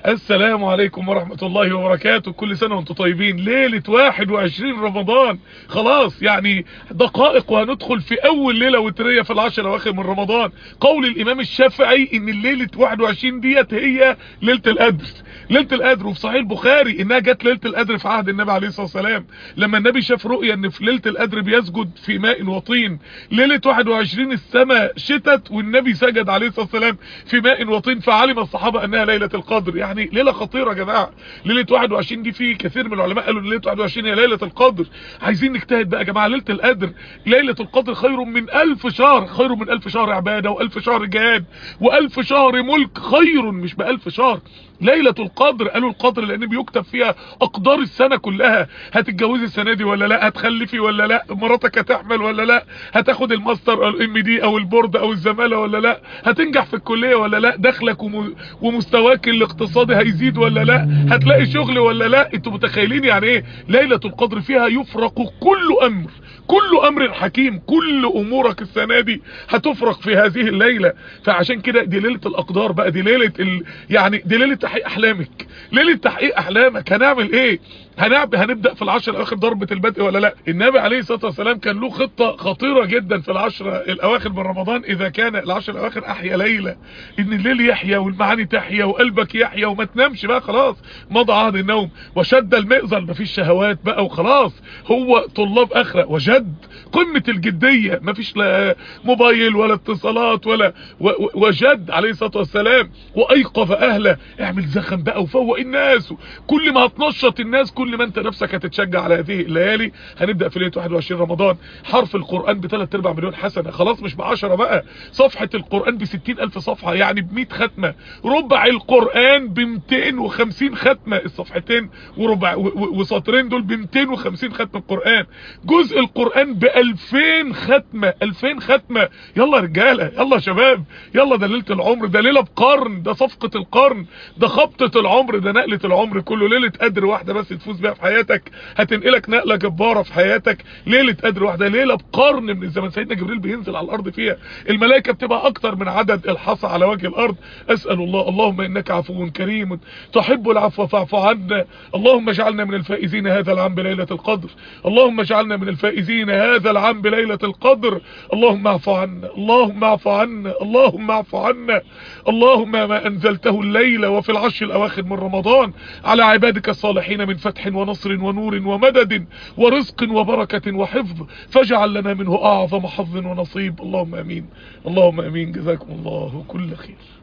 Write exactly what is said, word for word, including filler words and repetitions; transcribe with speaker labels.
Speaker 1: السلام عليكم ورحمة الله وبركاته. كل سنة وانتم طيبين. ليلة واحد وعشرين رمضان خلاص، يعني دقائق وهندخل في اول ليلة وترية في العشر الاواخر من رمضان. قول الامام الشافعي ان الليلة واحد وعشرين ديت هي ليلة القدر. ليلة القدر، وفي صحيح البخاري انها جت ليلة القدر في عهد النبي عليه الصلاة والسلام، لما النبي شاف رؤيا ان في ليلة القدر بيسجد في ماء وطين. ليلة واحد وعشرين السماء شتت والنبي سجد عليه الصلاة والسلام في ماء وطين، فعلم الصحابة انها ليلة القدر. يعني ليلة خطيرة يا جماعة. ليلة واحد وعشرين دي في كثير من العلماء قالوا ان ليلة واحد وعشرين هي ليلة القدر. عايزين نجتهد بقى يا جماعة. ليلة القدر، ليلة القدر خير من الف شهر، خير من الف شهر عبادة والف شهر جهاد والف شهر ملك، خير مش بألف شهر. ليلة القدر قالوا القدر لان بيكتب فيها اقدار السنة كلها. هتتجوزي السنة دي ولا لا؟ هتخلفي ولا لا؟ مراتك هتحمل ولا لا؟ هتاخد الماستر او الام دي او البورد او الزمالة ولا لا؟ هتنجح في الكلية ولا لا؟ دخلك وم... ومستواك الاقتصادي هيزيد ولا لا؟ هتلاقي شغل ولا لا؟ انتوا متخيلين يعني ايه ليلة القدر؟ فيها يفرق كل امر، كل امر حكيم، كل امورك السنة دي هتفرق في هذه الليلة. فعشان كده دي ليلة الاقدار بقى، دي ليلة ال... يعني دي ليلة تحقيق احلامك، ليلة تحقيق احلامك. هنعمل ايه؟ هنعب هنبدأ في العشر الاواخر ضربة البدء ولا لا؟ النبي عليه الصلاة والسلام كان له خطة خطيرة جدا في العشر الاواخر من رمضان. اذا كان العشر الاواخر احيا ليلة، ان الليل يحيا والمعاني تحيا وقلبك يحيا وما تنامش بقى، خلاص مضى عهد النوم. وشد المئزر، مفيش شهوات بقى وخلاص، هو طلاب اخرة. وجد قمة الجدية، مفيش لا موبايل ولا اتصالات ولا وجد عليه الصلاة والسلام. وايقظ اهله، اعمل زخم بقى وفوق الناس. كل ما هتنشط الناس كل ما انت نفسك هتتشجع على هذه الليالي. هنبدأ في ليلة واحد وعشرين رمضان. حرف القرآن بثلاث ارباع مليون حسنة، خلاص مش بعشرة بقى. صفحة القرآن بستين الف صفحة، يعني بمئة ختمة. ربع القرآن بمتين وخمسين ختمة، الصفحتين وربع وسطرين دول بمتين وخمسين ختمة القرآن. جزء القرآن بألفين ختمة، ألفين ختمة. يلا رجالة، يلا شباب، يلا. ده ليلة العمر، ده ليلة بقرن، ده صفقة القرن، ده خبطة العمر، ده نقلة العمر كله. ليلة قدر واحدة بس تفوز بيها في حياتك هتنقلك نقلة جبارة في حياتك. ليلة قدر واحدة، ليلة بقرن من الزمن. سيدنا جبريل بينزل على الارض فيها، الملائكة بتبقى اكتر من عدد الحصى على وجه الارض. اسأل الله، اللهم انك عفو كريم تحب العفو فاعف عنا. اللهم اجعلنا من الفائزين هذا العام بليلة القدر. اللهم اجعلنا من الفائزين هذا العام بليلة القدر. اللهم اعف عنا، اللهم اعف عنا، اللهم اعف عنا. اللهم ما انزلته الليلة وفي العشر الاواخر من رمضان على عبادك الصالحين من فتح ونصر ونور ومدد ورزق وبركة وحفظ، فاجعل لنا منه اعظم حظ ونصيب. اللهم امين، اللهم امين. جزاكم الله كل خير.